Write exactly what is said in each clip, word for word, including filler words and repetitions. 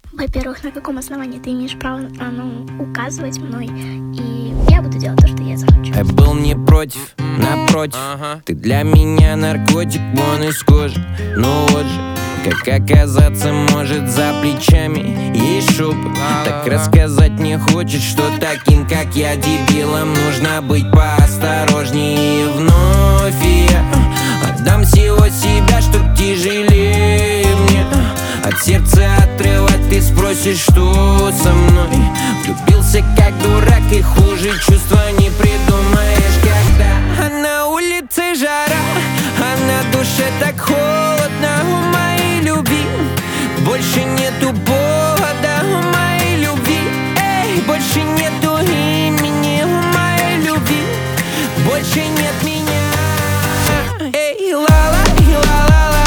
Во-первых, на каком основании ты имеешь право а, ну, указывать мной? И я буду делать то, что я захочу. Я был не против, напротив. ага. Ты для меня наркотик, вон из кожи. Ну вот же, как оказаться может за плечами есть шепот. Так рассказать не хочет, что таким, как я, дебилом нужно быть поосторожнее. И вновь я отдам всего себя, чтоб тяжелее мне от сердца отрывать. Ты спросишь, что со мной? Влюбился как дурак, и хуже чувства не придумаешь. Когда а на улице жара, а на душе так холодно. У моей любви больше нету повода. У моей любви, эй, больше нету имени. У моей любви больше нет меня. Эй, ла-ла, и ла-ла-ла.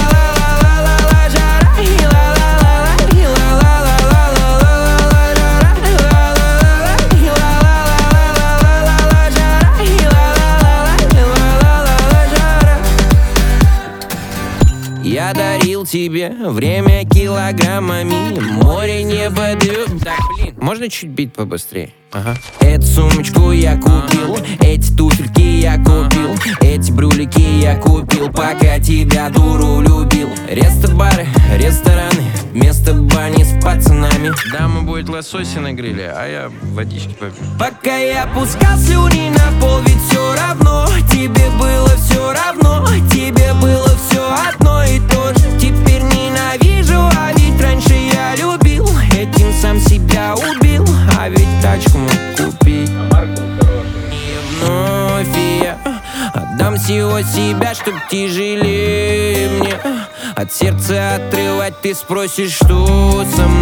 Я дарил тебе время килограммами, море, небо, дым. Так, блин, можно чуть бит побыстрее? Ага. Эту сумочку я купил, эти туфельки я купил, эти брюлики я купил, пока тебя, дуру, любил. Рестобары, рестораны, вместо бани с пацанами. Дама будет лосося на гриле, а я водички попью. Пока я пускал слюни на пол, ведь все равно тебе было все равно. Тебе было все одно и то же. Теперь ненавижу, а ведь раньше я любил. Этим сам себя убил, а ведь тачку мог купить. И вновь я отдам всего себя, чтоб тяжелее мне от сердца отрывать. Ты спросишь, что со мной?